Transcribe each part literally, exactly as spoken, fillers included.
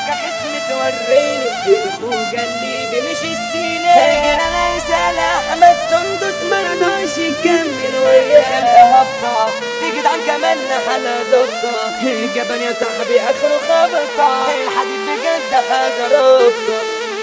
فضلك خصم توريني الخوجة اللي بمشي السينة انا يسأل احمد سندس مرضاش يكمل وياها هبطة في جدعان كمالنا حلا ظبطة جبل يا صاحبي اخره خبطة الحديد بجد حاجة رابطة.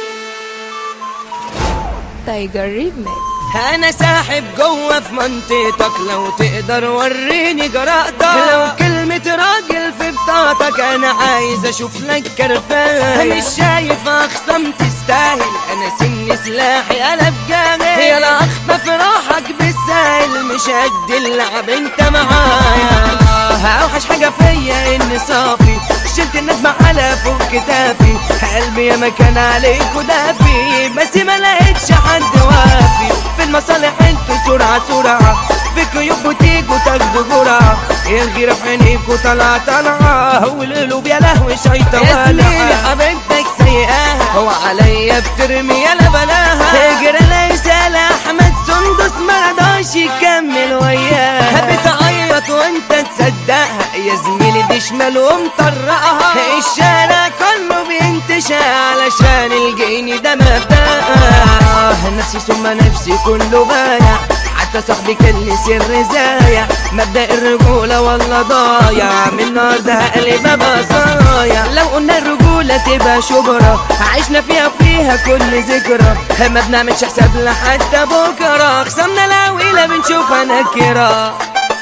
تايجر ريميكس. انا ساحب جوه في منطقتك لو تقدر وريني جرأتك لو كلمة راجل في بطاقتك انا عايز اشوف لك كرفان مش شايف اخصم تستاهل انا سن سلاحي قلب جاهل يلا اخطف راحك بالسهل مش قد اللعب انت معايا اوحش حاجة فيا اني صافي شلت الناس معانا فوق كتافي قلبي يا مكان عليك ودافي بس ما لقيتش حد وافي في المصالح انتوا سرعة سرعة في كيوب بتيجوا تاخدوا جرعة الغيرة في عينيكوا طالعة طالعة والقلوب يا لهوي شيطة والعة يا زميلي حبيبتك سيئاها هو عليا بترمي يلا بلاها اجري لا يسأل احمد سندس مرضاش يكمل وياها بتعيط وانت تصدقها يا زميلي دي شمال ومطرقها الشارع كله بينتشى علشان الجيني ده مبدأها نفسي ثم نفسي كله بايع حتى صاحبي كان لي سر زايع مبدأ الرجولة والله ضايع من النهارده هقلب بصايع لو قلنا الرجولة تبقى شبرة عشنا فيها فيها كل ذكرى ما بنعملش حساب لحتى بكرة خصمنا العويلة بنشوفها نكرة.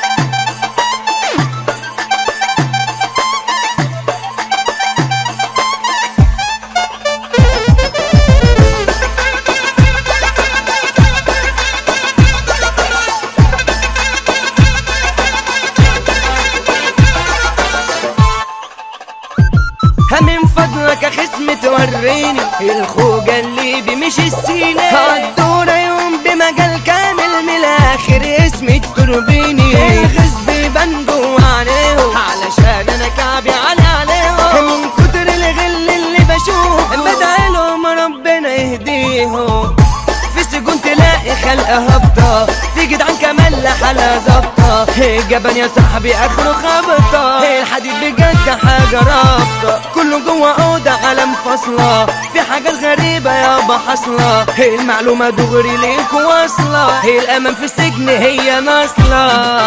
من فضلك يا خصم توريني الخوجة اللي بمشي السينة هالدورة يوم بمجال كامل من الاخر اسمي التوربيني الغصب بيبان جوا عينيهم علشان انا كعبي علي عليهم من كتر الغل اللي بشوفه بدعيلهم ربنا يهديهم في سجون تلاقي خلقة هبطة في جدعان كمان لحالها ظابطة جبل يا صاحبي اخره خبطة الحديد بجد حاجة رابطة كله جوه اوضة على منفصلة في حاجات غريبة يابا حاصلة المعلومة دغري ليك واصلة الامان في السجن هي ناصلة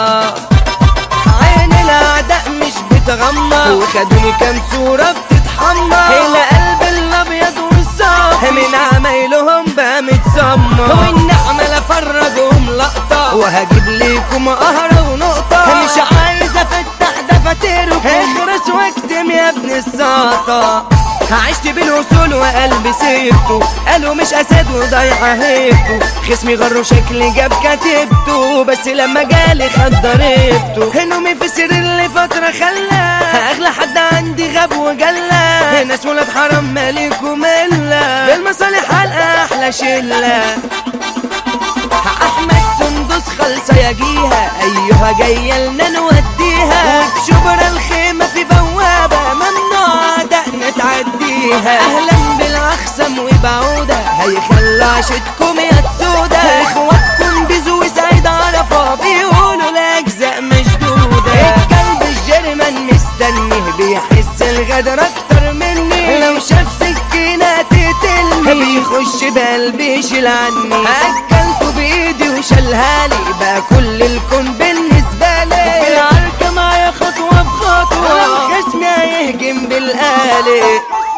عين الاعداء مش بتغمى وخدوني كام صورة بتتحمى القلب الابيض والصافي من عمايلهم بقى متسمى والنعمة لفرجهم لقطة وهجيب ليكم قهرة ونقطة مش عايز افتح دفاتركم اخرس واكتم يا ابن الساطة عشت بالوصول وقلبي سيبته قالوا مش اسد وضيعة هيبته خصمي غروا شكلي جاب كتبته بس لما جالي خد ضربته نومي في سرير لفترة خلاه اغلى حد عندي غاب وجلا ناس ولاد حرام مالكم الا بالمصالح حلقة احلى شلة احمد سندس خلصة يجيها ايها جاية لنا نوديها وفي شبرا الخيمة في بوابة ممنوع دقنا تعديها اهلا بالاخصم وبعودة هيخلى عشتكم يا تسودة اخواتكم بيزو وسعيد عرفة بيقولوا الاجزاء مشدودة الكلب الجرمن مستنيه بيحس الغدر اكتر مني لو شاف سكينة تقتلني بيخش بقلبي يشيل عني اكلته بايدي وشالهالي بقى كل الكون بالنسبة لي في العركة معايا خطوة بخطوة خصمي هيهجم بالآلي.